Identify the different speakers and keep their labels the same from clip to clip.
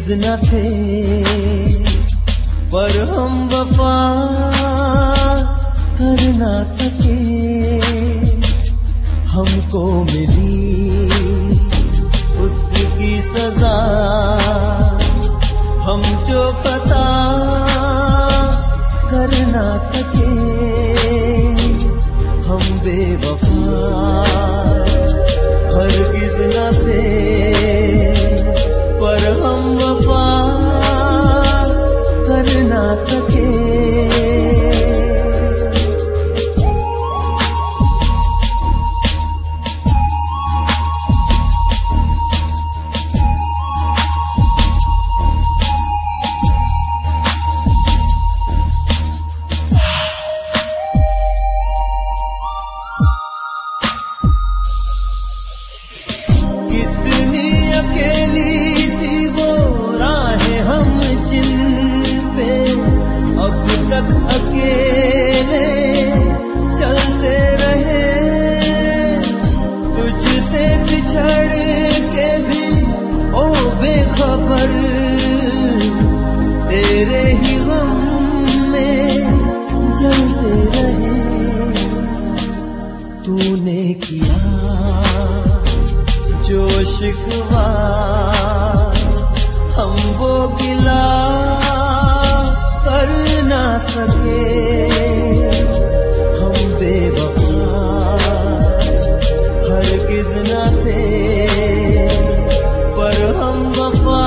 Speaker 1: हरगिज़ न थे, पर हम वफा कर ना सके। हमको मिली उसकी सजा, हम जो खता कर ना सके। हम बेवफा हरगिज़ न थे, पर हम वफा कर ना सके। अकेले चलते रहे, तुझसे बिछड़ के भी ओ बेखबर, तेरे ही गम में जलते रहे। तूने किया जो शिकवा, हम वो गिला कर ना सके। हम बेवफा हरगिज़ न थे, पर हम वफा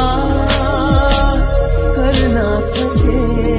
Speaker 1: कर ना सके।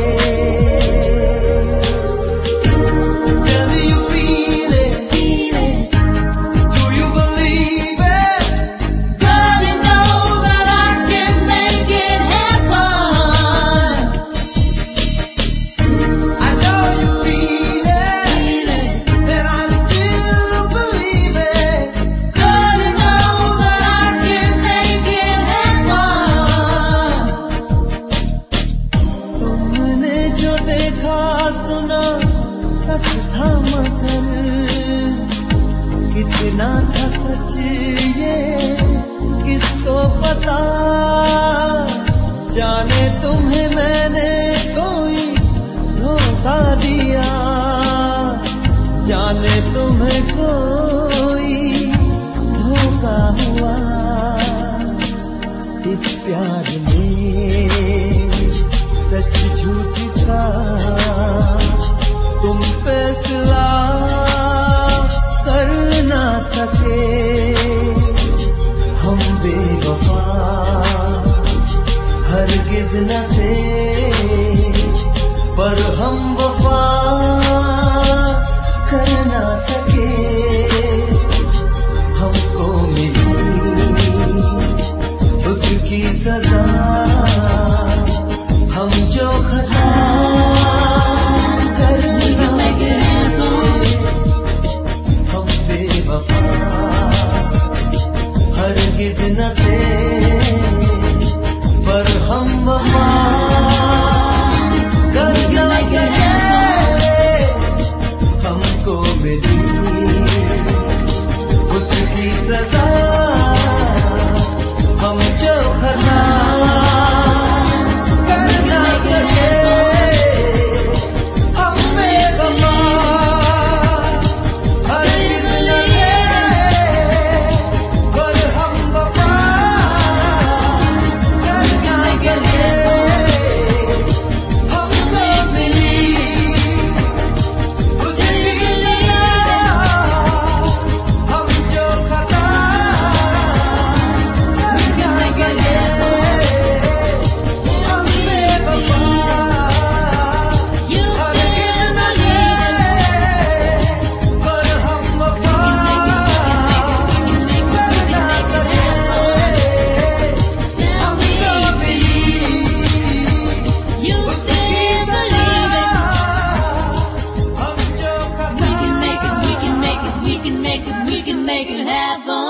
Speaker 1: सच था मगर कितना था सच ये किसको पता। जाने तुम्हें मैंने कोई धोखा दिया, जाने तुम्हें कोई धोखा हुआ। इस प्यार में सच झूठ का तुम फैसला कर ना सके। हम बेवफा हरगिज़ न थे, पर हम वफा कर ना सके। हमको मिली उसकी सजा, हम जो खता हरगिज़ न थे, पर हम वफा कर ना सके। हमको मिली उसकी सजा, हम जो खता कर ना सके। हम बेवफा हरगिज़ न
Speaker 2: make it happen.